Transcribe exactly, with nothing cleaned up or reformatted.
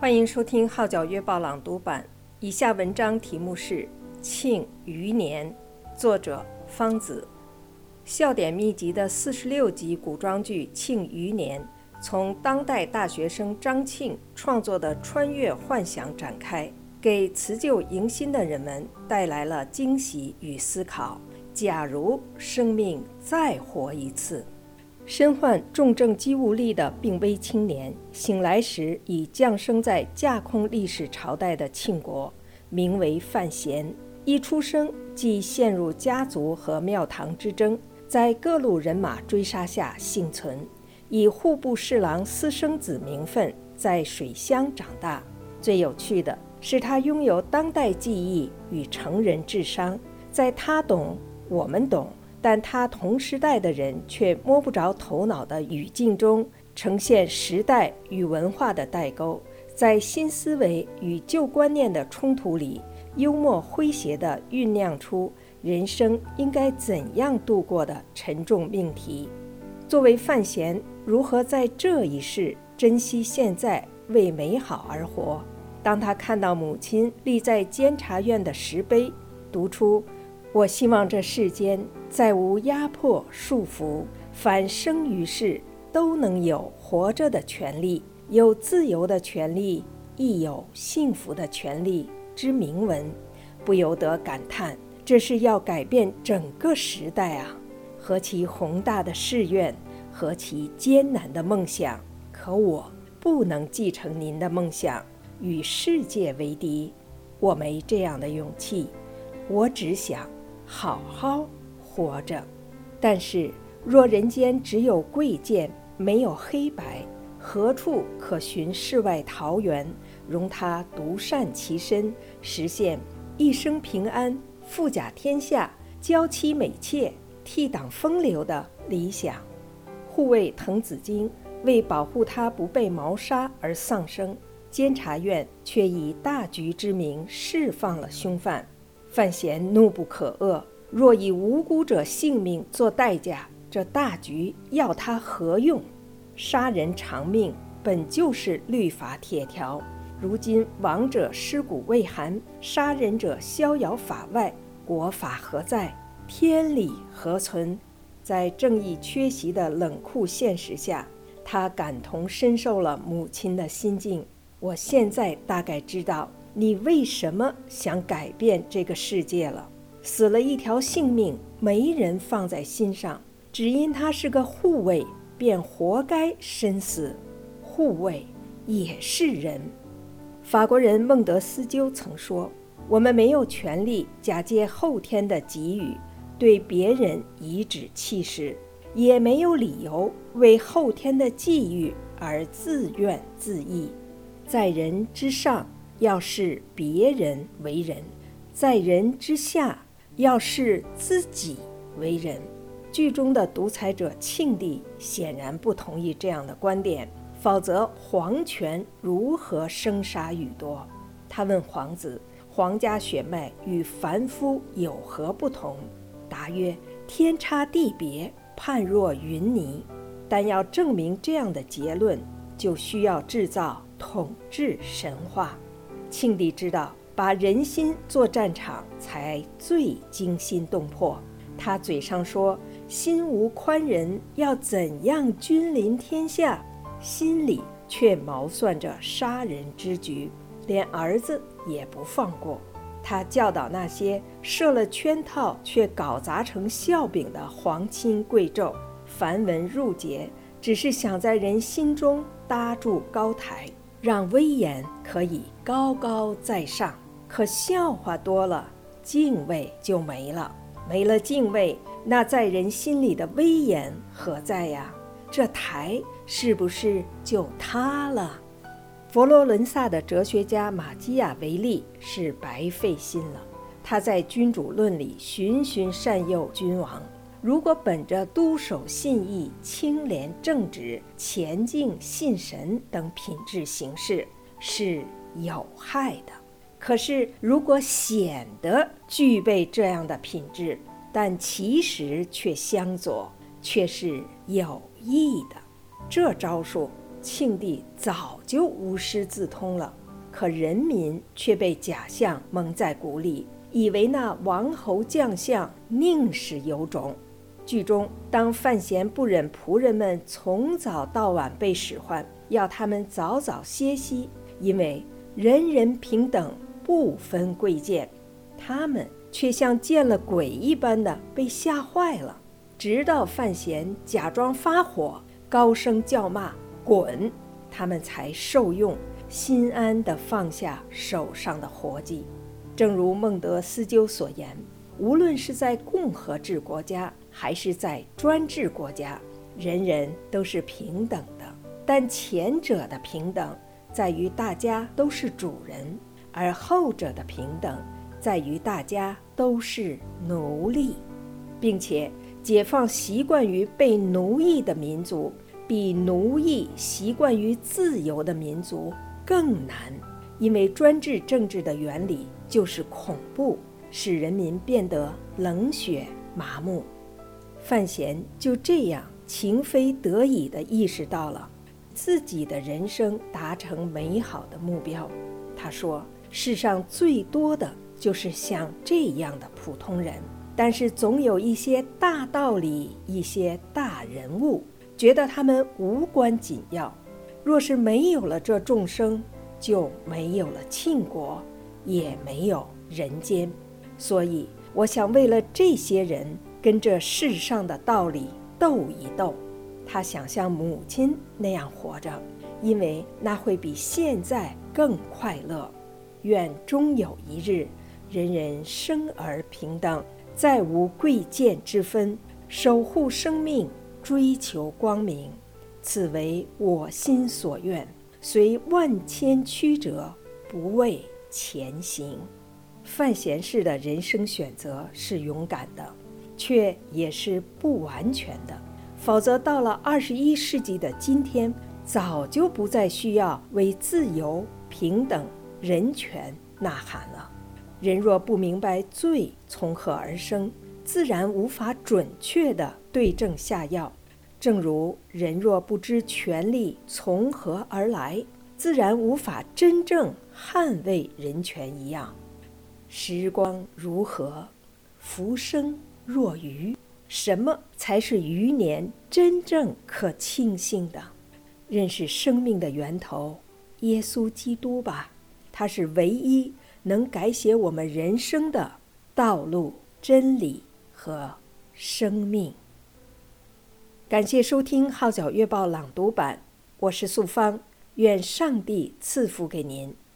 欢迎收听号角月报朗读版。以下文章题目是《庆余年》，作者方子。笑点密集的四十六集古装剧《庆余年》，从当代大学生张庆创作的穿越幻想展开，给辞旧迎新的人们带来了惊喜与思考。假如生命再活一次。身患重症肌无力的病危青年，醒来时已降生在架空历史朝代的庆国，名为范闲。一出生即陷入家族和庙堂之争，在各路人马追杀下幸存，以户部侍郎私生子名分在水乡长大。最有趣的是，他拥有当代记忆与成人智商，在他懂我们懂，但他同时代的人却摸不着头脑的语境中，呈现时代与文化的代沟，在新思维与旧观念的冲突里，幽默诙谐地酝酿出人生应该怎样度过的沉重命题。作为范闲，如何在这一世珍惜现在，为美好而活？当他看到母亲立在监察院的石碑，读出我希望这世间再无压迫束缚，凡生于世都能有活着的权利，有自由的权利，亦有幸福的权利之铭文，不由得感叹，这是要改变整个时代啊！何其宏大的誓愿，何其艰难的梦想！可我不能继承您的梦想，与世界为敌，我没这样的勇气，我只想好好活着。但是若人间只有贵贱，没有黑白，何处可寻世外桃源，容他独善其身，实现一生平安，富甲天下，娇妻美妾，倜傥风流的理想？护卫滕子京为保护他不被谋杀而丧生，监察院却以大局之名释放了凶犯。范闲怒不可遏，若以无辜者性命做代价，这大局要他何用？杀人偿命本就是律法铁条，如今亡者尸骨未寒，杀人者逍遥法外，国法何在？天理何存？在正义缺席的冷酷现实下，他感同身受了母亲的心境。我现在大概知道你为什么想改变这个世界了。死了一条性命，没人放在心上，只因他是个护卫，便活该身死。护卫也是人。法国人孟德斯鸠曾说，我们没有权利假借后天的给予对别人颐指气使，也没有理由为后天的际遇而自怨自艾。在人之上，要视别人为人；在人之下，要视自己为人。剧中的独裁者庆帝显然不同意这样的观点，否则皇权如何生杀予夺？他问皇子，皇家血脉与凡夫有何不同？答曰，天差地别，判若云泥。但要证明这样的结论，就需要制造统治神话。庆帝知道把人心做战场才最惊心动魄，他嘴上说心无宽仁，要怎样君临天下，心里却谋算着杀人之局，连儿子也不放过。他教导那些设了圈套却搞砸成笑柄的皇亲贵胄，繁文缛节只是想在人心中搭筑高台，让威严可以高高在上。可笑话多了，敬畏就没了，没了敬畏，那在人心里的威严何在呀？这台是不是就塌了？佛罗伦萨的哲学家马基雅维利是白费心了。他在《君主论》里循循善诱君王，如果本着督守信义、清廉正直、前敬信神等品质行事，是有害的。可是如果显得具备这样的品质，但其实却相左，却是有益的。这招数庆帝早就无师自通了，可人民却被假象蒙在鼓里，以为那王侯将相宁是有种。剧中，当范闲不忍仆人们从早到晚被使唤，要他们早早歇息，因为人人平等，不分贵贱，他们却像见了鬼一般的被吓坏了。直到范闲假装发火，高声叫骂滚，他们才受用，心安地放下手上的活计。正如孟德斯鸠所言，无论是在共和制国家还是在专制国家，人人都是平等的，但前者的平等在于大家都是主人，而后者的平等在于大家都是奴隶，并且解放习惯于被奴役的民族比奴役习惯于自由的民族更难，因为专制政治的原理就是恐怖，使人民变得冷血麻木。范闲就这样情非得已地意识到了自己的人生达成美好的目标。他说，世上最多的就是像这样的普通人，但是总有一些大道理，一些大人物，觉得他们无关紧要。若是没有了这众生，就没有了庆国，也没有人间。所以我想为了这些人跟这世上的道理斗一斗。他想像母亲那样活着，因为那会比现在更快乐。愿终有一日，人人生而平等，再无贵贱之分，守护生命，追求光明，此为我心所愿，虽万千曲折，不畏前行。范闲式的人生选择是勇敢的，却也是不完全的，否则到了二十一世纪的今天，早就不再需要为自由、平等、人权呐喊了。人若不明白罪从何而生，自然无法准确地对症下药，正如人若不知权力从何而来，自然无法真正捍卫人权一样。时光如河，浮生若鱼，什么才是余年真正可庆幸的？认识生命的源头耶稣基督吧，他是唯一能改写我们人生的道路、真理和生命。感谢收听《号角月报》朗读版，我是素芳，愿上帝赐福给您。